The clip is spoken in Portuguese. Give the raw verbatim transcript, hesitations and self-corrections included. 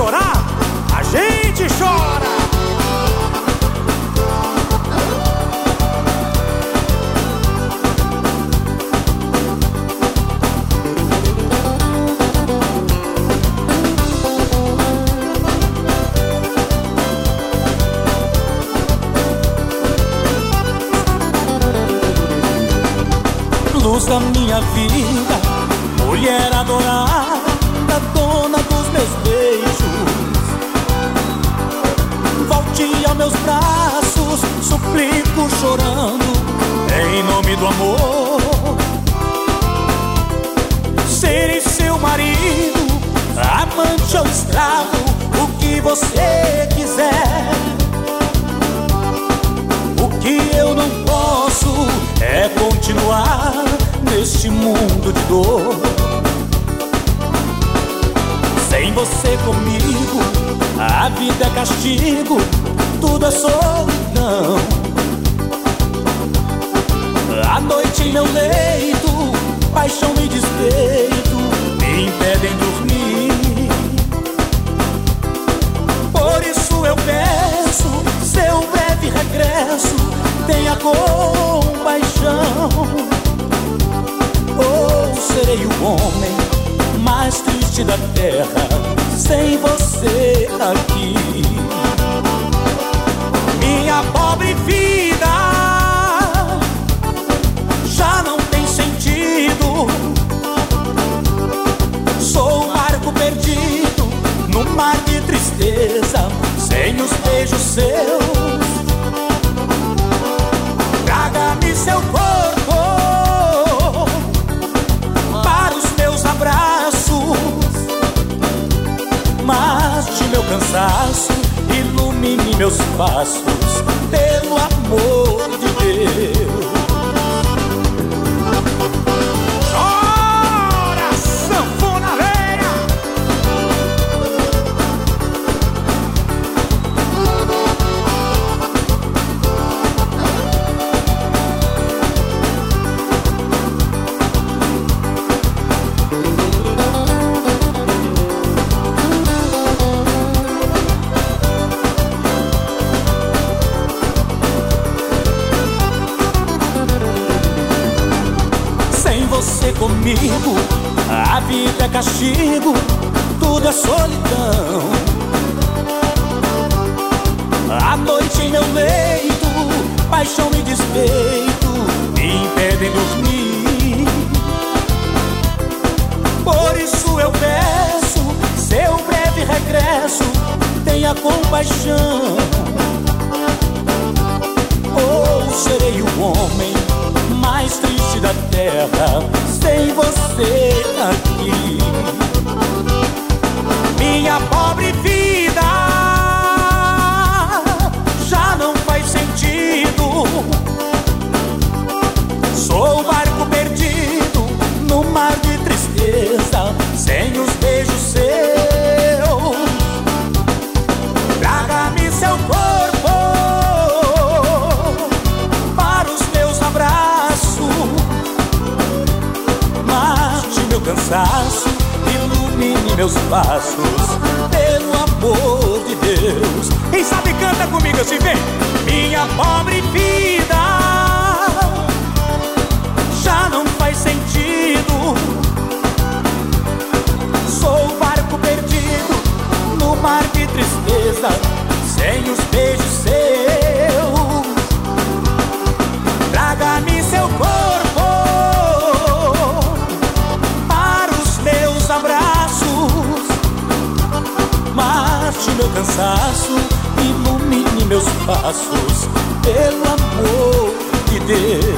chorar, a gente chora. Luz da minha vida, mulher adorada, dona dos meus beijos, volte aos meus braços, suplico chorando, em nome do amor. Serei seu marido, amante ou escravo, o que você quiser. O que eu não posso é continuar neste mundo de dor. Sem você comigo, a vida é castigo, tudo é solidão. À noite em meu leito, paixão e despeito me impedem dormir. Por isso eu peço seu breve regresso, tenha compaixão. Ou serei o homem mais triste da terra sem você aqui. Minha pobre vida já não tem sentido. Sou um barco perdido no mar de tristeza, sem os beijos seus. Traga-me seu corpo para os meus abraços, mas de meu cansaço ilumine meus passos, pelo amor de Deus. Chora, sanfona velha! Você comigo, a vida é castigo, tudo é solidão. À noite em meu leito, paixão e despeito me impedem dormir. Por isso eu peço seu breve regresso, tenha compaixão. Ou serei o homem mais triste da terra sem você aqui. Minha pobre vida já não faz sentido. Sou um barco perdido no mar de tristeza, sem os beijos seus. Traga-me seu corpo para os meus abraços, mas de meu cansaço ilumine meus passos, pelo amor de Deus. Quem sabe canta comigo assim, vem! Minha pobre vida já não faz sentido. Sou um barco perdido no mar de tristeza, sem os beijos seus. Traga-me seu corpo para os meus abraços, mas de meu cansaço ilumine meus passos, pelo amor de Deus.